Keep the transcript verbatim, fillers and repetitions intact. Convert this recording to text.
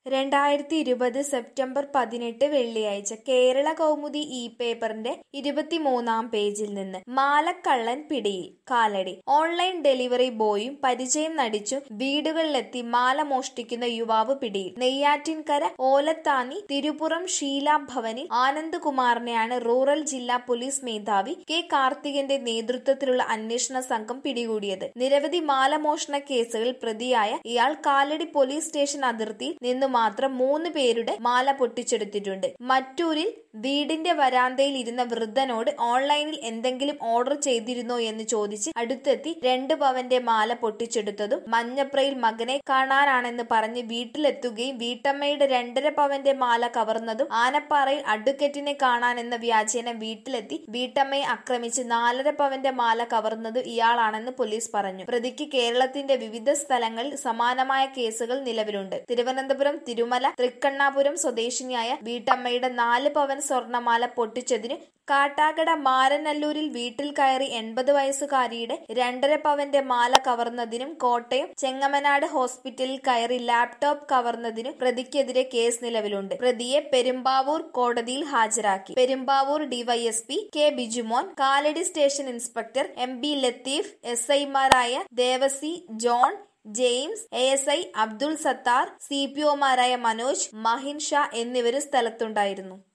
രണ്ടായിരത്തി ഇരുപത് സെപ്റ്റംബർ പതിനെട്ട് വെള്ളിയാഴ്ച കേരള കൗമുദി ഇ പേപ്പറിന്റെ ഇരുപത്തിമൂന്നാം പേജിൽ നിന്ന് മാലക്കള്ളൻ പിടിയിൽ. കാലടി. ഓൺലൈൻ ഡെലിവറി ബോയും പരിചയം നടിച്ചും വീടുകളിലെത്തി മാല മോഷ്ടിക്കുന്ന യുവാവ് പിടിയിൽ. നെയ്യാറ്റിൻകര ഓലത്താനി തിരുപ്പുറം ഷീല ഭവനിൽ ആനന്ദ്കുമാറിനെയാണ് റൂറൽ ജില്ലാ പോലീസ് മേധാവി കെ കാർത്തികന്റെ നേതൃത്വത്തിലുള്ള അന്വേഷണ സംഘം പിടികൂടിയത്. നിരവധി മാലമോഷണ കേസുകളിൽ പ്രതിയായ ഇയാൾ കാലടി പോലീസ് സ്റ്റേഷൻ അതിർത്തിയിൽ നിന്നു മാത്രം മൂന്ന് പേരുടെ മാല പൊട്ടിച്ചെടുത്തിട്ടുണ്ട്. മറ്റൂരിൽ വീടിന്റെ വരാന്തയിൽ ഇരുന്ന വൃദ്ധനോട് ഓൺലൈനിൽ എന്തെങ്കിലും ഓർഡർ ചെയ്തിരുന്നോ എന്ന് ചോദിച്ച് അടുത്തെത്തി രണ്ട് പവന്റെ മാല പൊട്ടിച്ചെടുത്തതും മഞ്ഞപ്രയിൽ മകനെ കാണാനാണെന്ന് പറഞ്ഞ് വീട്ടിലെത്തുകയും വീട്ടമ്മയുടെ രണ്ടര പവന്റെ മാല കവർന്നതും ആനപ്പാറയിൽ അഡ്വക്കേറ്റിനെ കാണാനെന്ന വ്യാജേന വീട്ടിലെത്തി വീട്ടമ്മയെ ആക്രമിച്ച് നാലര പവന്റെ മാല കവർന്നതും ഇയാളാണെന്ന് പോലീസ് പറഞ്ഞു. പ്രതിക്ക് കേരളത്തിന്റെ വിവിധ സ്ഥലങ്ങളിൽ സമാനമായ കേസുകൾ നിലവിലുണ്ട്. തിരുവനന്തപുരം തിരുമല തൃക്കണ്ണാപുരം സ്വദേശിനിയായ വീട്ടമ്മയുടെ നാല് പവൻ സ്വർണമാല പൊട്ടിച്ചതിന് കാട്ടാക്കട മാരനല്ലൂരിൽ വീട്ടിൽ കയറി എൺപത് വയസ്സുകാരിയുടെ രണ്ടര പവന്റെ മാല കവർന്നതിനും കോട്ടയം ചെങ്ങമനാട് ഹോസ്പിറ്റലിൽ കയറി ലാപ്ടോപ്പ് കവർന്നതിനും പ്രതിക്കെതിരെ കേസ് നിലവിലുണ്ട്. പ്രതിയെ പെരുമ്പാവൂർ കോടതിയിൽ ഹാജരാക്കി. Perumbavoor DYSP K Bijumon, Kalady station inspector M B Latheef, S ഐമാരായ Devasi John, James, A S I Abdul Sathar, C P ഒമാരായ മനോജ്, മഹിൻ ഷാ എന്നിവരും സ്ഥലത്തുണ്ടായിരുന്നു.